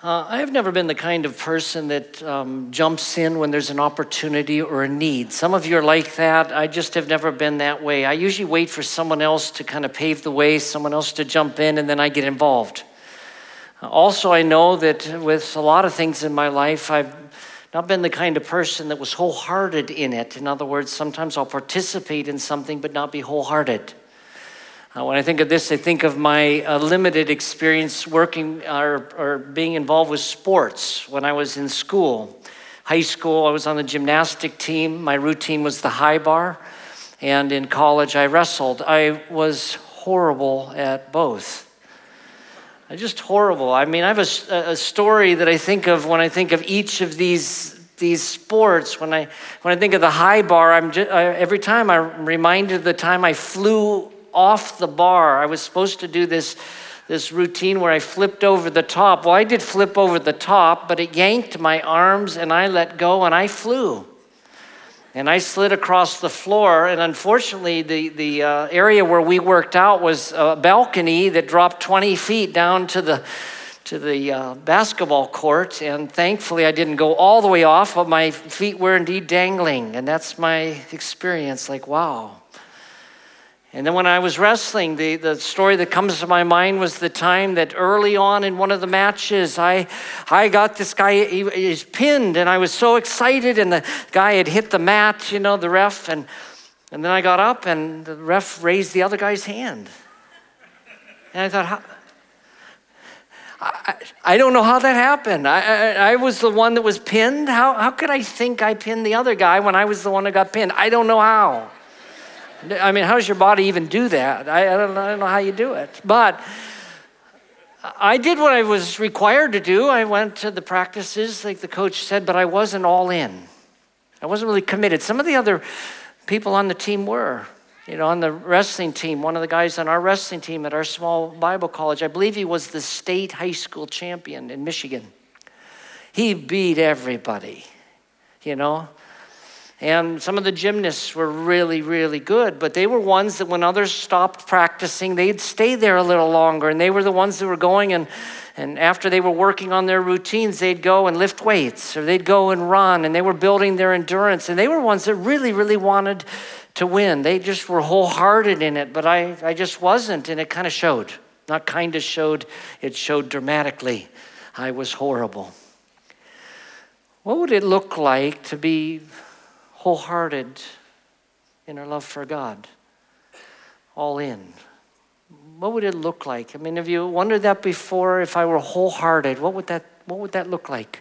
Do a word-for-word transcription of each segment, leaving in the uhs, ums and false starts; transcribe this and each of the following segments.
Uh, I've never been the kind of person that um, jumps in when there's an opportunity or a need. Some of you are like that. I just have never been that way. I usually wait for someone else to kind of pave the way, someone else to jump in, and then I get involved. Uh, also, I know that with a lot of things in my life, I've not been the kind of person that was wholehearted in it. In other words, sometimes I'll participate in something but not be wholehearted. Uh, when I think of this, I think of my uh, limited experience working or, or being involved with sports when I was in school. High school, I was on the gymnastic team. My routine was the high bar. And in college, I wrestled. I was horrible at both. I just horrible. I mean, I have a, a story that I think of when I think of each of these these sports. When I when I think of the high bar, I'm just, I, every time I'm reminded of the time I flew off the bar. I was supposed to do this, this routine where I flipped over the top. Well, I did flip over the top, but it yanked my arms and I let go and I flew. And I slid across the floor, and unfortunately the, the uh, area where we worked out was a balcony that dropped twenty feet down to the, to the uh, basketball court, and thankfully I didn't go all the way off, but my feet were indeed dangling, and that's my experience, like, wow. And then when I was wrestling, the, the story that comes to my mind was the time that early on in one of the matches, I I got this guy, he, he's pinned, and I was so excited, and the guy had hit the mat, you know, the ref, and, and then I got up, and the ref raised the other guy's hand. And I thought, how, I, I don't know how that happened. I, I, I was the one that was pinned. How, how could I think I pinned the other guy when I was the one that got pinned? I don't know how. I mean, how does your body even do that? I, I, don't, I don't know how you do it. But I did what I was required to do. I went to the practices, like the coach said, but I wasn't all in. I wasn't really committed. Some of the other people on the team were. You know, on the wrestling team, one of the guys on our wrestling team at our small Bible college, I believe he was the state high school champion in Michigan. He beat everybody, you know. And some of the gymnasts were really, really good, but they were ones that when others stopped practicing, they'd stay there a little longer, and they were the ones that were going, and, and after they were working on their routines, they'd go and lift weights, or they'd go and run, and they were building their endurance, and they were ones that really, really wanted to win. They just were wholehearted in it, but I, I just wasn't, and it kind of showed. Not kind of showed, it showed dramatically. I was horrible. What would it look like to be wholehearted in our love for God, all in? What would it look like? I mean, have you wondered that before? If I were wholehearted, what would that what would that look like?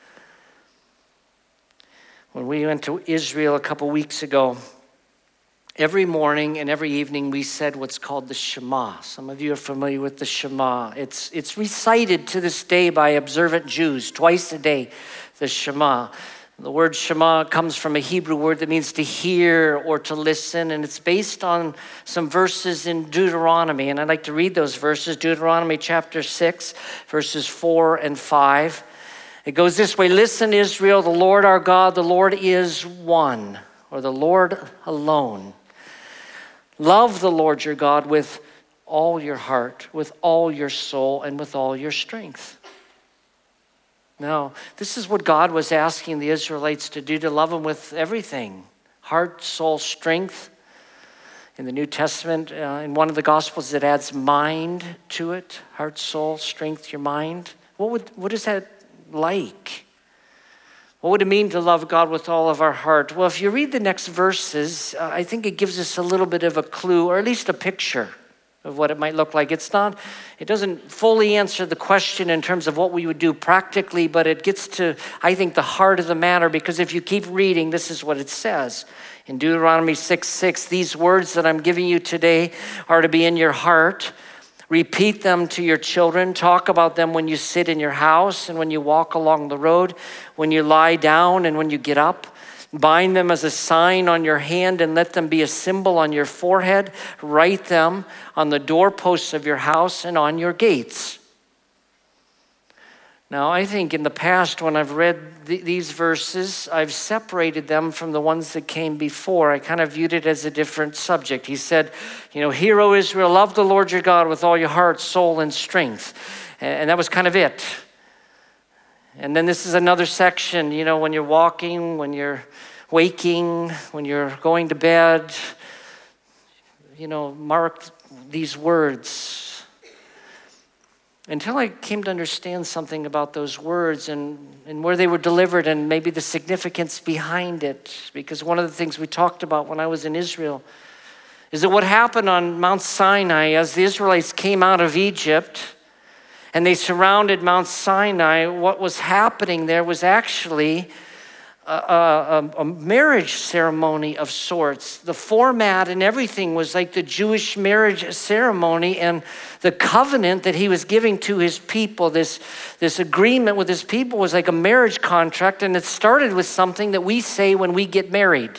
When we went to Israel a couple weeks ago, every morning and every evening we said what's called the Shema. Some of you are familiar with the Shema. It's it's recited to this day by observant Jews twice a day, the Shema. The word Shema comes from a Hebrew word that means to hear or to listen, and it's based on some verses in Deuteronomy, and I'd like to read those verses. Deuteronomy chapter six, verses four and five. It goes this way: Listen, Israel, the Lord our God, the Lord is one, or the Lord alone. Love the Lord your God with all your heart, with all your soul, and with all your strength. Now, this is what God was asking the Israelites to do, to love him with everything. Heart, soul, strength. In the New Testament, uh, in one of the Gospels, it adds mind to it. Heart, soul, strength, your mind. What would what is that like? What would it mean to love God with all of our heart? Well, if you read the next verses, uh, I think it gives us a little bit of a clue, or at least a picture of what it might look like. It's not, it doesn't fully answer the question in terms of what we would do practically, but it gets to, I think, the heart of the matter, because if you keep reading, this is what it says. In Deuteronomy six six, these words that I'm giving you today are to be in your heart. Repeat them to your children. Talk about them when you sit in your house and when you walk along the road, when you lie down and when you get up. Bind them as a sign on your hand and let them be a symbol on your forehead. Write them on the doorposts of your house and on your gates. Now, I think in the past when I've read th- these verses, I've separated them from the ones that came before. I kind of viewed it as a different subject. He said, you know, Hear, O Israel, love the Lord your God with all your heart, soul, and strength. And that was kind of it. And then this is another section, you know, when you're walking, when you're waking, when you're going to bed, you know, mark these words. Until I came to understand something about those words and, and where they were delivered and maybe the significance behind it. Because one of the things we talked about when I was in Israel is that what happened on Mount Sinai as the Israelites came out of Egypt and they surrounded Mount Sinai, what was happening there was actually a, a, a marriage ceremony of sorts. The format and everything was like the Jewish marriage ceremony, and the covenant that he was giving to his people, this, this agreement with his people was like a marriage contract, and it started with something that we say when we get married.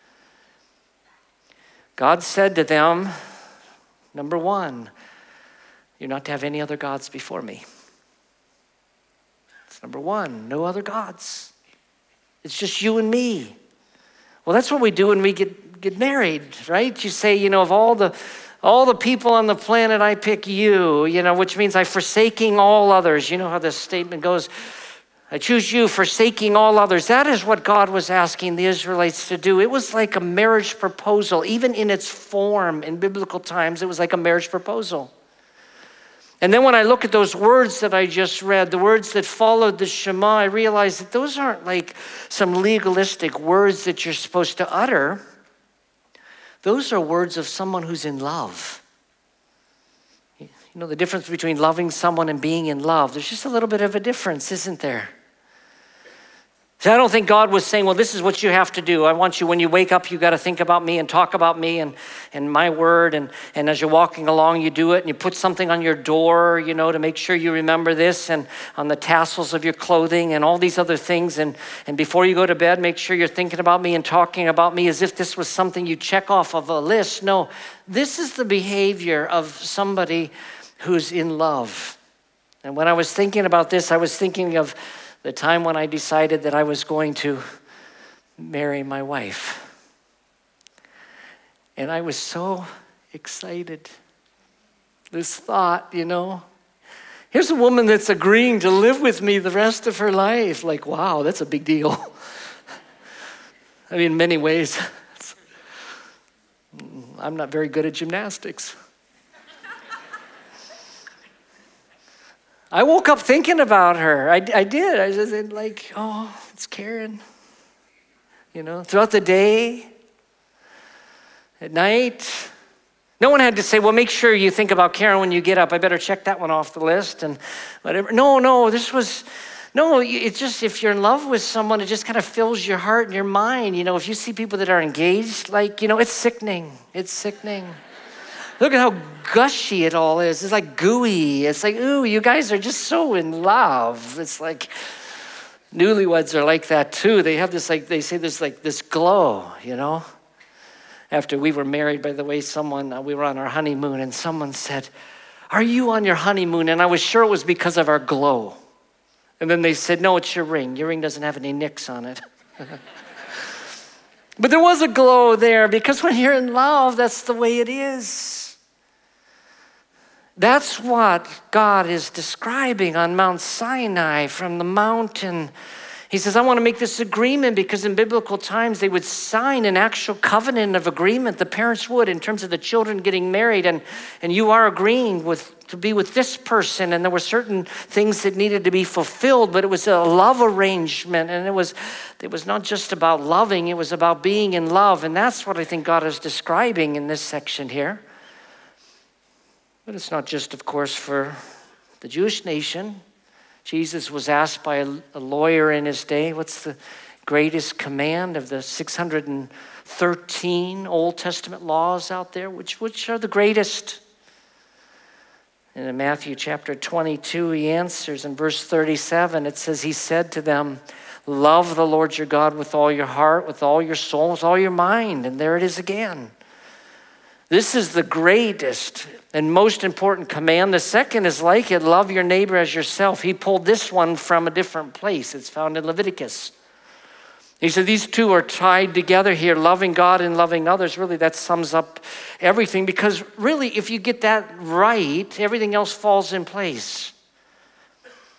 God said to them, number one, you're not to have any other gods before me. That's number one, no other gods. It's just you and me. Well, that's what we do when we get, get married, right? You say, you know, of all the all the people on the planet, I pick you, you know, which means I'm forsaking all others. You know how this statement goes, I choose you, forsaking all others. That is what God was asking the Israelites to do. It was like a marriage proposal. Even in its form in biblical times, it was like a marriage proposal. And then when I look at those words that I just read, the words that followed the Shema, I realize that those aren't like some legalistic words that you're supposed to utter. Those are words of someone who's in love. You know, the difference between loving someone and being in love, there's just a little bit of a difference, isn't there? So I don't think God was saying, well, this is what you have to do. I want you, when you wake up, you got to think about me and talk about me and, and my word. And, and as you're walking along, you do it. And you put something on your door, you know, to make sure you remember this, and on the tassels of your clothing and all these other things. And, and before you go to bed, make sure you're thinking about me and talking about me as if this was something you check off of a list. No, this is the behavior of somebody who's in love. And when I was thinking about this, I was thinking of the time when I decided that I was going to marry my wife. And I was so excited. This thought, you know, here's a woman that's agreeing to live with me the rest of her life. Like, wow, that's a big deal. I mean, in many ways, I'm not very good at gymnastics. I woke up thinking about her. I, I did. I was like, oh, it's Karen. You know, throughout the day, at night. No one had to say, well, make sure you think about Karen when you get up. I better check that one off the list and whatever. No, no, this was, no, it's just if you're in love with someone, it just kind of fills your heart and your mind. You know, if you see people that are engaged, like, you know, it's sickening. It's sickening. Look at how gushy it all is. It's like gooey. It's like, ooh, you guys are just so in love. It's like newlyweds are like that too. They have this, like, they say there's like this glow, you know? After we were married, by the way, someone, uh, we were on our honeymoon, and someone said, are you on your honeymoon? And I was sure it was because of our glow. And then they said, no, it's your ring. Your ring doesn't have any nicks on it. But there was a glow there, because when you're in love, that's the way it is. That's what God is describing on Mount Sinai from the mountain. He says, I want to make this agreement, because in biblical times they would sign an actual covenant of agreement. The parents would, in terms of the children getting married, and, and you are agreeing with to be with this person, and there were certain things that needed to be fulfilled, but it was a love arrangement, and it was it was not just about loving, it was about being in love, and that's what I think God is describing in this section here. But it's not just, of course, for the Jewish nation. Jesus was asked by a, a lawyer in his day, what's the greatest command of the six hundred thirteen Old Testament laws out there? Which, which are the greatest? And in Matthew chapter twenty-two, he answers in verse thirty-seven, it says, he said to them, love the Lord your God with all your heart, with all your soul, with all your mind. And there it is again. This is the greatest and most important command. The second is like it, love your neighbor as yourself. He pulled this one from a different place. It's found in Leviticus. He said these two are tied together here, loving God and loving others. Really, that sums up everything, because really, if you get that right, everything else falls in place.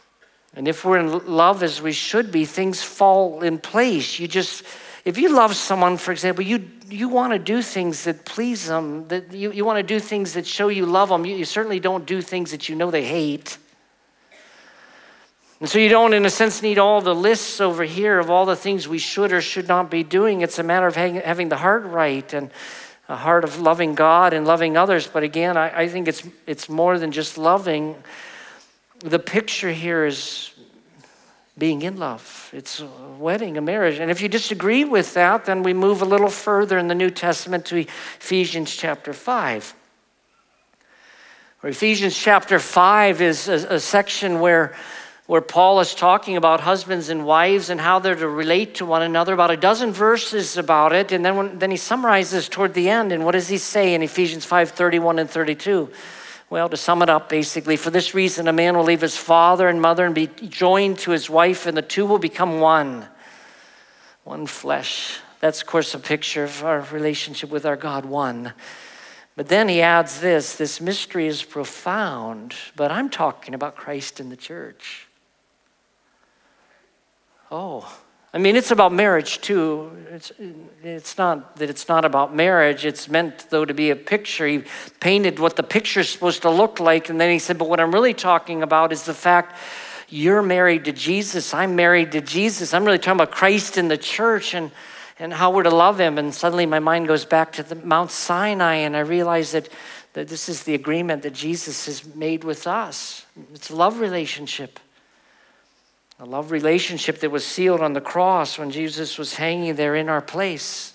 And if we're in love as we should be, things fall in place. You just, if you love someone, for example, you you want to do things that please them, that you, you want to do things that show you love them. You, you certainly don't do things that you know they hate. And so you don't, in a sense, need all the lists over here of all the things we should or should not be doing. It's a matter of having the heart right and a heart of loving God and loving others. But again, I, I think it's it's more than just loving. The picture here is being in love. It's a wedding, a marriage. And if you disagree with that, then we move a little further in the New Testament to Ephesians chapter five. Where Ephesians chapter five is a, a section where, where Paul is talking about husbands and wives and how they're to relate to one another, about a dozen verses about it. And then, when, then he summarizes toward the end. And what does he say in Ephesians five, thirty-one and thirty-two? Well, to sum it up, basically, for this reason, a man will leave his father and mother and be joined to his wife, and the two will become one. One flesh. That's, of course, a picture of our relationship with our God, one. But then he adds this, this mystery is profound, but I'm talking about Christ in the church. Oh, I mean, it's about marriage too. It's, it's not that it's not about marriage. It's meant, though, to be a picture. He painted what the picture's supposed to look like, and then he said, but what I'm really talking about is the fact you're married to Jesus. I'm married to Jesus. I'm really talking about Christ in the church and, and how we're to love him. And suddenly my mind goes back to the Mount Sinai, and I realize that, that this is the agreement that Jesus has made with us. It's a love relationship. A love relationship that was sealed on the cross when Jesus was hanging there in our place.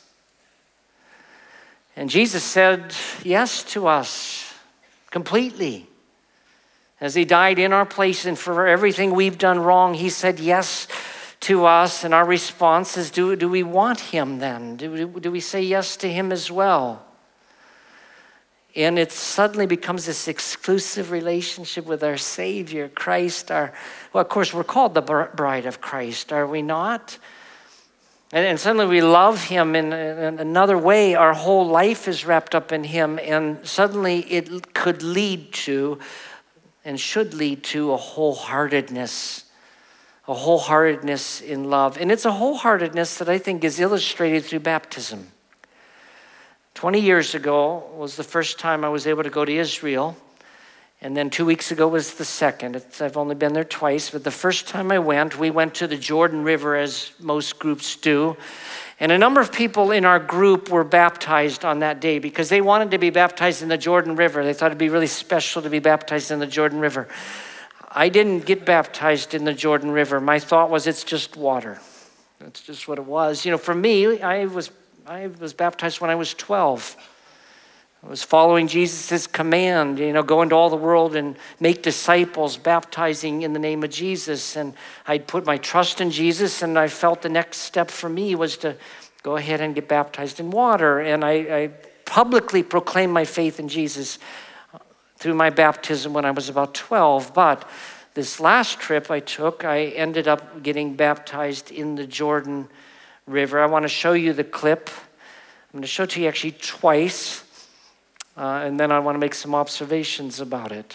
And Jesus said yes to us completely. As he died in our place and for everything we've done wrong, he said yes to us. And our response is, do, do we want him then? Do, do we say yes to him as well? And it suddenly becomes this exclusive relationship with our Savior, Christ. Our, well, of course, we're called the bride of Christ, are we not? And, and suddenly we love him in, in another way. Our whole life is wrapped up in him. And suddenly it could lead to, and should lead to, a wholeheartedness. A wholeheartedness in love. And it's a wholeheartedness that I think is illustrated through baptism. twenty years ago was the first time I was able to go to Israel. And then two weeks ago was the second. It's, I've only been there twice, but the first time I went, we went to the Jordan River, as most groups do. And a number of people in our group were baptized on that day because they wanted to be baptized in the Jordan River. They thought it'd be really special to be baptized in the Jordan River. I didn't get baptized in the Jordan River. My thought was, it's just water. That's just what it was. You know, for me, I was I was baptized when I was twelve. I was following Jesus' command, you know, go into all the world and make disciples, baptizing in the name of Jesus. And I'd put my trust in Jesus, and I felt the next step for me was to go ahead and get baptized in water. And I, I publicly proclaimed my faith in Jesus through my baptism when I was about twelve. But this last trip I took, I ended up getting baptized in the Jordan River. I want to show you the clip. I'm going to show it to you actually twice. Uh, and then I want to make some observations about it.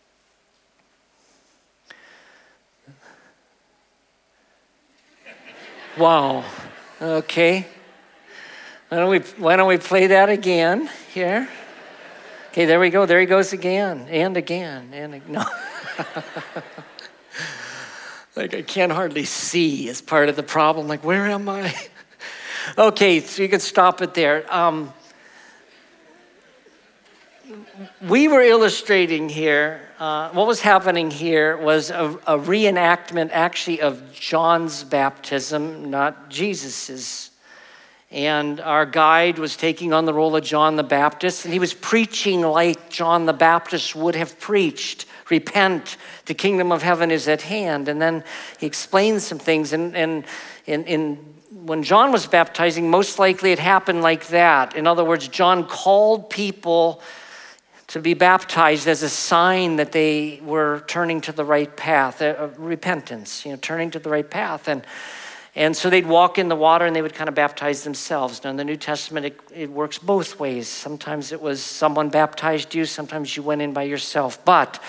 Wow. Okay. Why don't we, why don't we play that again here? Okay, there we go. There he goes again and again and again. No. Like I can't hardly see is part of the problem. Like, where am I? Okay, so you can stop it there. Um, we were illustrating here, uh, what was happening here was a, a reenactment actually of John's baptism, not Jesus's. And our guide was taking on the role of John the Baptist, and he was preaching like John the Baptist would have preached. Repent, the kingdom of heaven is at hand. And then he explains some things. And, and in, in, when John was baptizing, most likely it happened like that. In other words, John called people to be baptized as a sign that they were turning to the right path, uh, repentance, you know, turning to the right path. And And so they'd walk in the water and they would kind of baptize themselves. Now in the New Testament, it, it works both ways. Sometimes it was someone baptized you, sometimes you went in by yourself. But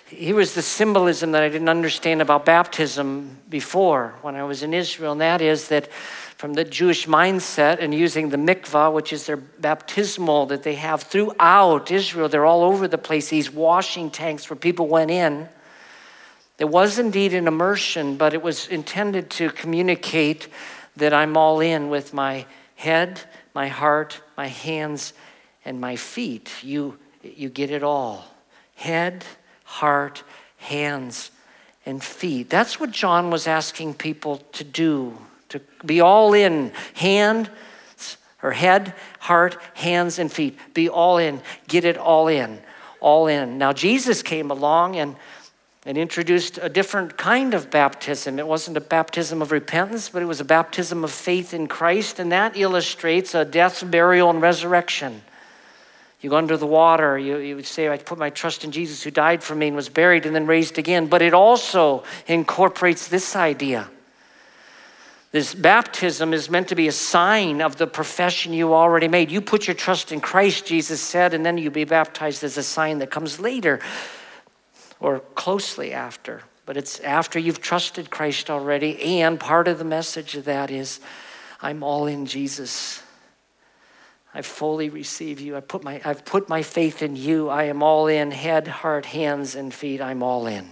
here was the symbolism that I didn't understand about baptism before when I was in Israel, and that is that from the Jewish mindset and using the mikvah, which is their baptismal that they have throughout Israel, they're all over the place, these washing tanks where people went in. It was indeed an immersion, but it was intended to communicate that I'm all in with my head, my heart, my hands, and my feet. You, you get it all. Head, heart, hands, and feet. That's what John was asking people to do, to be all in. Hand, or head, heart, hands, and feet. Be all in. Get it all in. All in. Now, Jesus came along and and introduced a different kind of baptism. It wasn't a baptism of repentance, but it was a baptism of faith in Christ, and that illustrates a death, burial, and resurrection. You go under the water, you, you would say, I put my trust in Jesus who died for me and was buried and then raised again, but it also incorporates this idea. This baptism is meant to be a sign of the profession you already made. You put your trust in Christ, Jesus said, and then you be baptized as a sign that comes later, or closely after, but it's after you've trusted Christ already, and part of the message of that is, I'm all in Jesus. I fully receive you. I put my, I've put my faith in you. I am all in, head, heart, hands, and feet. I'm all in.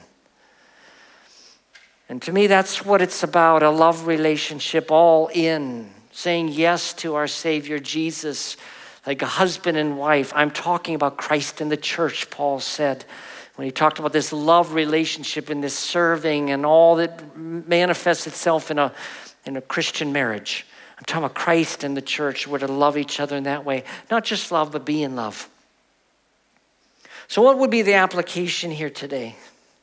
And to me, that's what it's about, a love relationship, all in, saying yes to our Savior Jesus, like a husband and wife. I'm talking about Christ and the church, Paul said, when he talked about this love relationship and this serving and all that manifests itself in a, in a Christian marriage. I'm talking about Christ and the church. We're to love each other in that way. Not just love, but be in love. So what would be the application here today?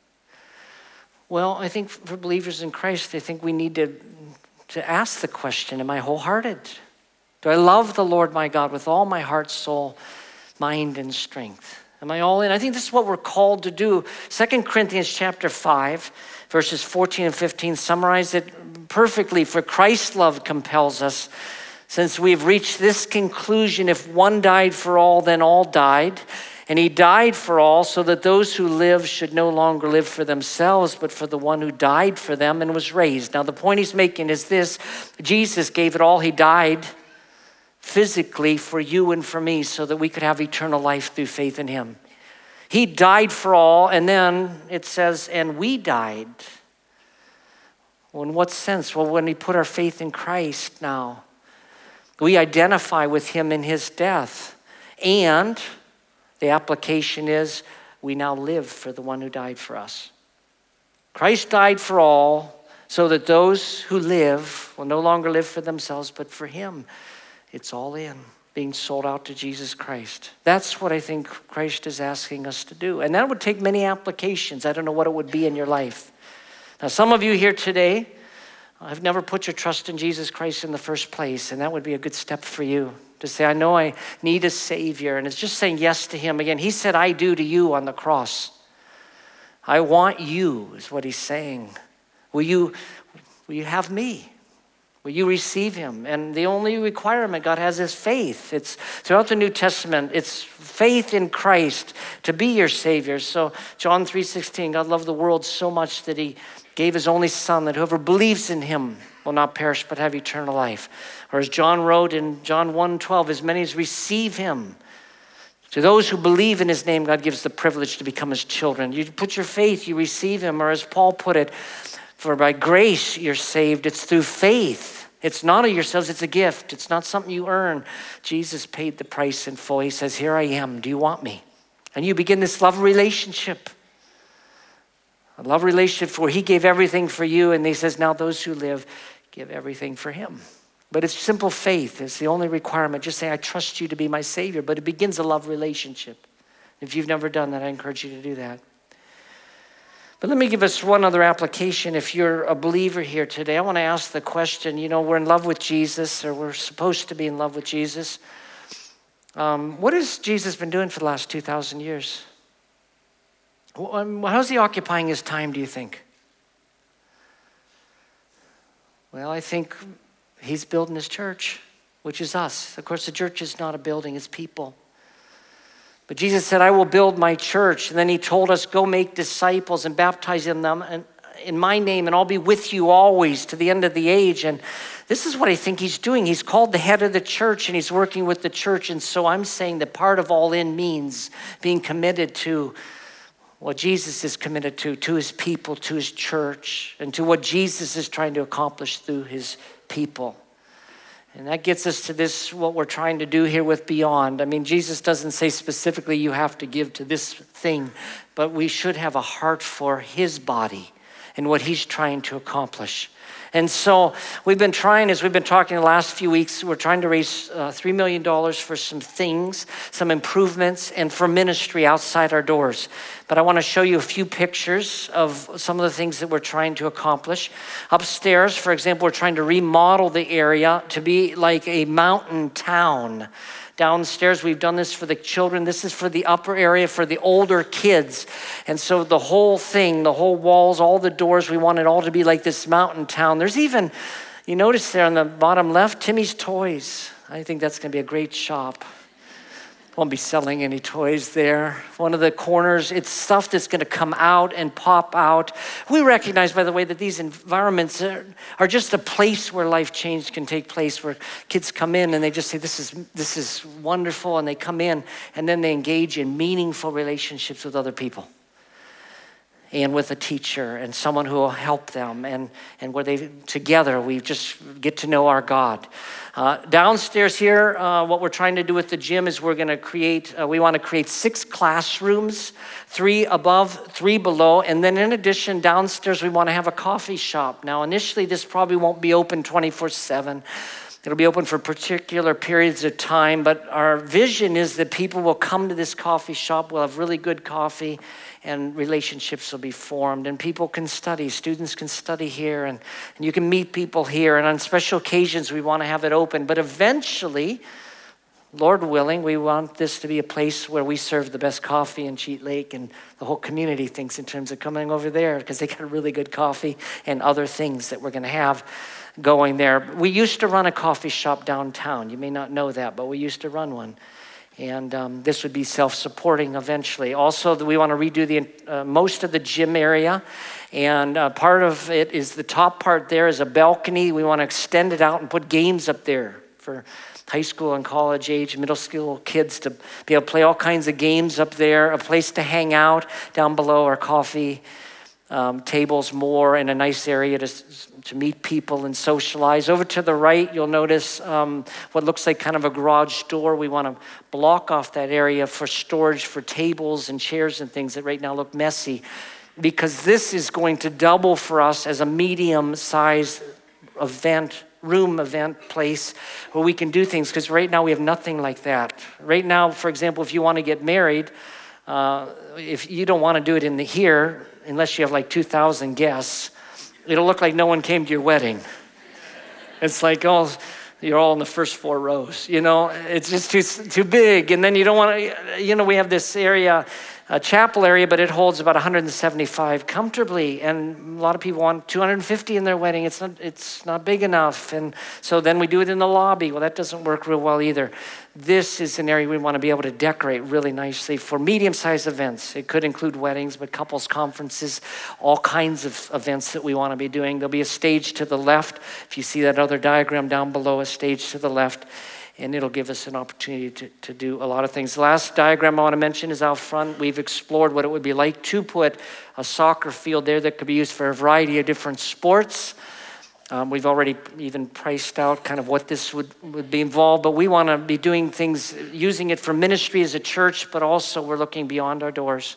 Well, I think for believers in Christ, I think we need to, to ask the question, am I wholehearted? Do I love the Lord my God with all my heart, soul, mind, and strength? Am I all in? I think this is what we're called to do. Second Corinthians chapter five, verses fourteen and fifteen summarize it perfectly. For Christ's love compels us, since we've reached this conclusion, if one died for all, then all died. And he died for all, so that those who live should no longer live for themselves, but for the one who died for them and was raised. Now the point he's making is this: Jesus gave it all. He died physically for you and for me so that we could have eternal life through faith in him. He died for all, and then it says, and we died. Well, in what sense? Well, when we put our faith in Christ now, we identify with him in his death. And the application is, we now live for the one who died for us. Christ died for all, so that those who live will no longer live for themselves, but for him. It's all in, being sold out to Jesus Christ. That's what I think Christ is asking us to do. And that would take many applications. I don't know what it would be in your life. Now, some of you here today have never put your trust in Jesus Christ in the first place, and that would be a good step for you to say, I know I need a Savior, and it's just saying yes to him. Again, he said, I do to you on the cross. I want you, is what he's saying. Will you, will you have me? Will you receive him? And the only requirement God has is faith. It's throughout the New Testament, it's faith in Christ to be your Savior. So John three sixteen, God loved the world so much that he gave his only son, that whoever believes in him will not perish but have eternal life. Or as John wrote in John one twelve, as many as receive him, to those who believe in his name, God gives the privilege to become his children. You put your faith, you receive him. Or as Paul put it, for by grace you're saved. It's through faith. It's not of yourselves, it's a gift. It's not something you earn. Jesus paid the price in full. He says, here I am, do you want me? And you begin this love relationship. A love relationship where he gave everything for you, and he says, now those who live give everything for him. But it's simple faith. It's the only requirement. Just say, I trust you to be my Savior. But it begins a love relationship. If you've never done that, I encourage you to do that. But let me give us one other application. If you're a believer here today, I want to ask the question, you know, we're in love with Jesus, or we're supposed to be in love with Jesus. Um, what has Jesus been doing for the last two thousand years? How's he occupying his time, do you think? Well, I think he's building his church, which is us. Of course, the church is not a building, it's people. But Jesus said, I will build my church. And then he told us, go make disciples and baptize them in in my name, and I'll be with you always to the end of the age. And this is what I think he's doing. He's called the head of the church, and he's working with the church. And so I'm saying that part of all in means being committed to what Jesus is committed to, to his people, to his church, and to what Jesus is trying to accomplish through his people. And that gets us to this, what we're trying to do here with Beyond. I mean, Jesus doesn't say specifically you have to give to this thing, but we should have a heart for his body and what he's trying to accomplish. And so we've been trying, as we've been talking the last few weeks, we're trying to raise uh, three million dollars for some things, some improvements, and for ministry outside our doors. But I want to show you a few pictures of some of the things that we're trying to accomplish. Upstairs, for example, we're trying to remodel the area to be like a mountain town. Downstairs, we've done this for the children. This is for the upper area, for the older kids. And so the whole thing, the whole walls, all the doors, we want it all to be like this mountain town. There's even, you notice there on the bottom left, Timmy's Toys. I think that's going to be a great shop. Won't be selling any toys there. One of the corners, it's stuff that's going to come out and pop out. We recognize, by the way, that these environments are, are just a place where life change can take place, where kids come in and they just say, this is this is wonderful, and they come in and then they engage in meaningful relationships with other people and with a teacher and someone who will help them, and, and where they together we just get to know our God. Uh, downstairs here, uh, what we're trying to do with the gym is we're going to create, uh, we want to create six classrooms, three above, three below, and then in addition, downstairs we want to have a coffee shop. Now initially this probably won't be open twenty-four seven. It'll be open for particular periods of time, but our vision is that people will come to this coffee shop, we'll have really good coffee, and relationships will be formed, and people can study. Students can study here, and, and you can meet people here, and on special occasions we want to have it open. But eventually, Lord willing, we want this to be a place where we serve the best coffee in Cheat Lake, and the whole community thinks in terms of coming over there because they got really good coffee and other things that we're going to have going there. We used to run a coffee shop downtown. You may not know that, but we used to run one. And um, this would be self-supporting eventually. Also, we want to redo the uh, most of the gym area. And uh, part of it is the top part there is a balcony. We want to extend it out and put games up there for high school and college age, middle school kids to be able to play all kinds of games up there, a place to hang out down below, our coffee um, tables more, and a nice area to, to meet people and socialize. Over to the right, you'll notice um, what looks like kind of a garage door. We want to block off that area for storage for tables and chairs and things that right now look messy, because this is going to double for us as a medium-sized event room event place where we can do things, because right now we have nothing like that. Right now, for example, if you want to get married, uh, if you don't want to do it in the here, unless you have like two thousand guests, it'll look like no one came to your wedding. It's like, oh, you're all in the first four rows, you know, it's just too too big. And then you don't want to, you know, we have this area, a chapel area, but it holds about one hundred seventy-five comfortably, and a lot of people want two hundred fifty in their wedding. It's not, it's not big enough, and so then we do it in the lobby. Well, that doesn't work real well either. This is an area we want to be able to decorate really nicely for medium-sized events. It could include weddings, but couples conferences, all kinds of events that we want to be doing. There'll be a stage to the left. If you see that other diagram down below, a stage to the left, and it'll give us an opportunity to, to do a lot of things. The last diagram I want to mention is out front. We've explored what it would be like to put a soccer field there that could be used for a variety of different sports. Um, we've already even priced out kind of what this would, would be involved, but we want to be doing things, using it for ministry as a church, but also we're looking beyond our doors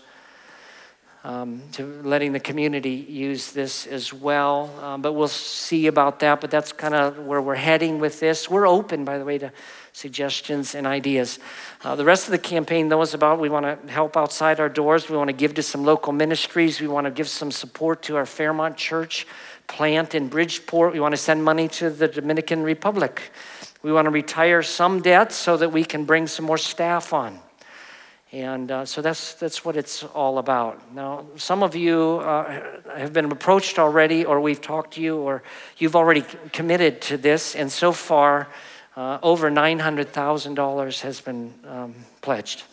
um, to letting the community use this as well. Um, but we'll see about that, but that's kind of where we're heading with this. We're open, by the way, to suggestions and ideas. Uh, the rest of the campaign, though, is about we want to help outside our doors. We want to give to some local ministries. We want to give some support to our Fairmont Church plant in Bridgeport. We want to send money to the Dominican Republic. We want to retire some debts so that we can bring some more staff on. And uh, so that's that's what it's all about. Now, some of you uh, have been approached already, or we've talked to you, or you've already committed to this, and so far, uh, over nine hundred thousand dollars has been um, pledged.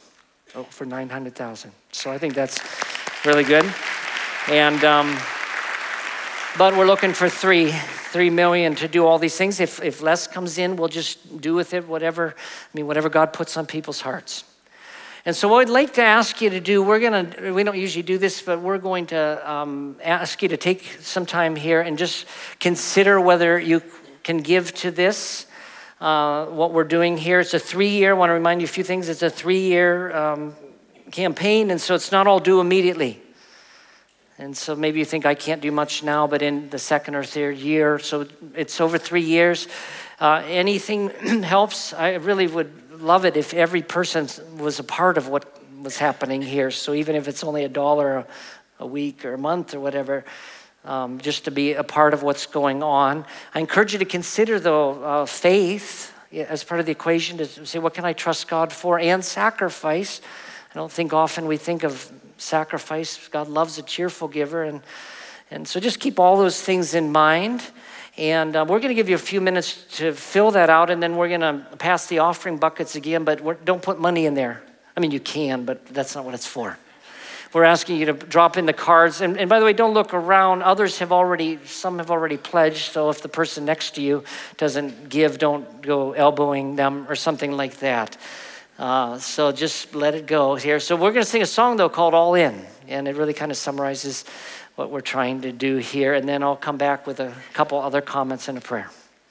oh, for nine hundred thousand. So I think that's really good. And, um, but we're looking for three, three million to do all these things. If, if less comes in, we'll just do with it whatever, I mean, whatever God puts on people's hearts. And so what I'd like to ask you to do, we're gonna, we don't usually do this, but we're going to um, ask you to take some time here and just consider whether you can give to this, uh, what we're doing here. It's a three-year, I wanna remind you a few things. It's a three-year um, campaign, and so it's not all due immediately. And so maybe you think I can't do much now, but in the second or third year, so it's over three years. Uh, anything helps. I really would love it if every person was a part of what was happening here. So even if it's only a dollar a, a week or a month or whatever, um, just to be a part of what's going on. I encourage you to consider, though, uh, faith as part of the equation, to say, what can I trust God for? And sacrifice. I don't think often we think of sacrifice. God loves a cheerful giver. And, and so just keep all those things in mind. And uh, we're going to give you a few minutes to fill that out, and then we're going to pass the offering buckets again, but we're, don't put money in there. I mean, you can, but that's not what it's for. We're asking you to drop in the cards. And, and by the way, don't look around. Others have already, some have already pledged, so if the person next to you doesn't give, don't go elbowing them or something like that. Uh, so just let it go here. So we're going to sing a song, though, called All In, and it really kind of summarizes what we're trying to do here, and then I'll come back with a couple other comments and a prayer.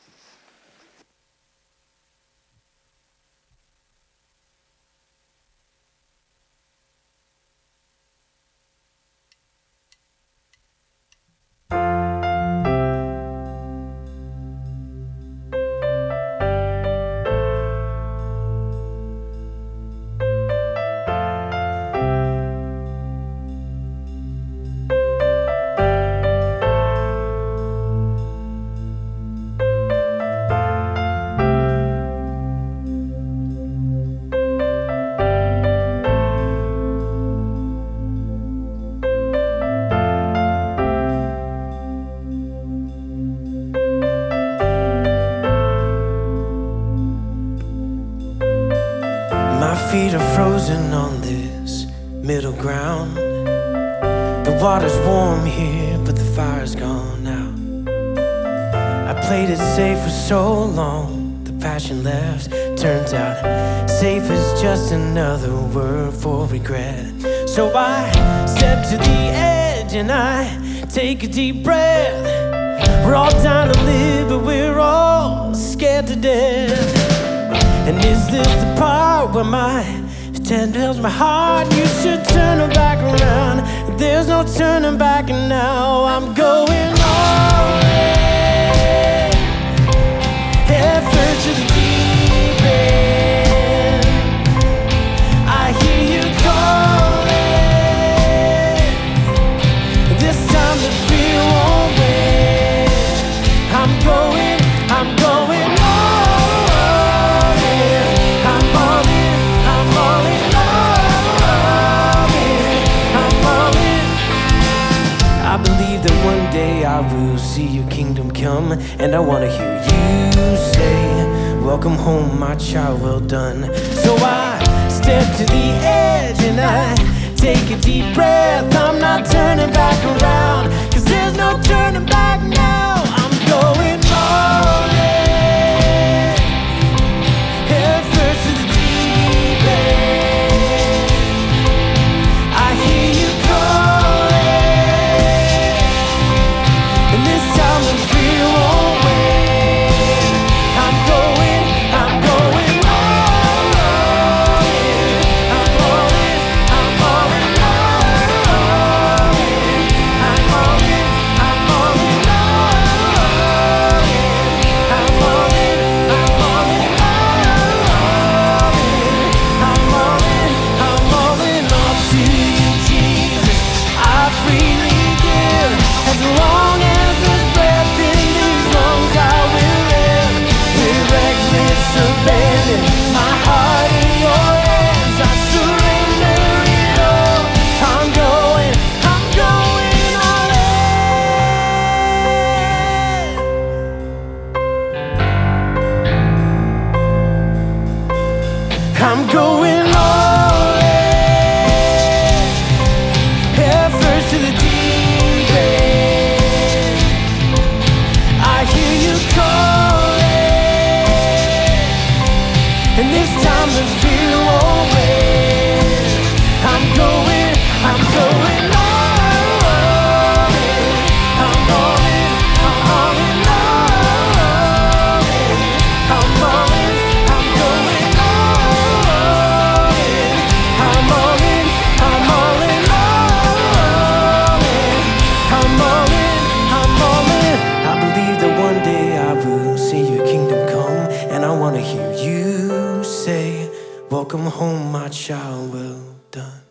Feet are frozen on this middle ground. The water's warm here, but the fire's gone out. I played it safe for so long, the passion left. Turns out safe is just another word for regret. So I step to the edge and I take a deep breath. We're all down to live, but we're all scared to death. And is this the part where my head tells my heart you should turn it back around? There's no turning back, and now I'm going all in, head first to the deep end. I hear you calling, this time the fear won't win. I'm going, I'm going all one day I will see your kingdom come, and I want to hear you say, welcome home, my child, well done. So I step to the edge and I take a deep breath. I'm not turning back around, cause there's no turning back now. I'm going all in, head first to the deep end. I hear you calling, and this time the fear won't win. I'm going, I'm going all in. I'm all in, I'm all in, all in. I'm all in, I'm all in, all in. I'm all in, I'm all in, all in. I'm all in, I'm all in, all to you, Jesus. I freely give, as long as there's breath in these lungs, I will live with reckless abandon. My heart in your hands, I surrender it all. I'm going, I'm going all in. I'm going all in. Welcome home, my child, well done.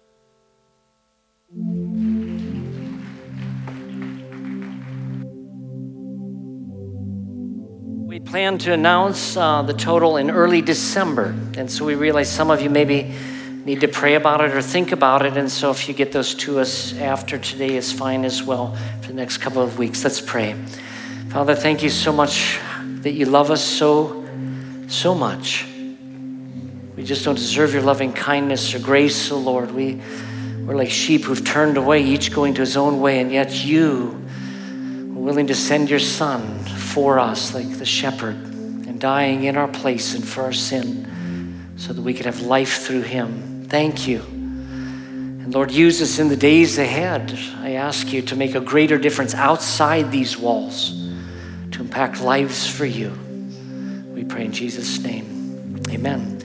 We plan to announce uh, the total in early December. And so we realize some of you maybe need to pray about it or think about it. And so if you get those to us after today is fine as well for the next couple of weeks. Let's pray. Father, thank you so much that you love us so, so much. We just don't deserve your loving kindness or grace, oh Lord. We, we're like sheep who've turned away, each going to his own way, and yet you were willing to send your son for us like the shepherd and dying in our place and for our sin so that we could have life through him. Thank you. And Lord, use us in the days ahead. I ask you to make a greater difference outside these walls, to impact lives for you. We pray in Jesus' name. Amen.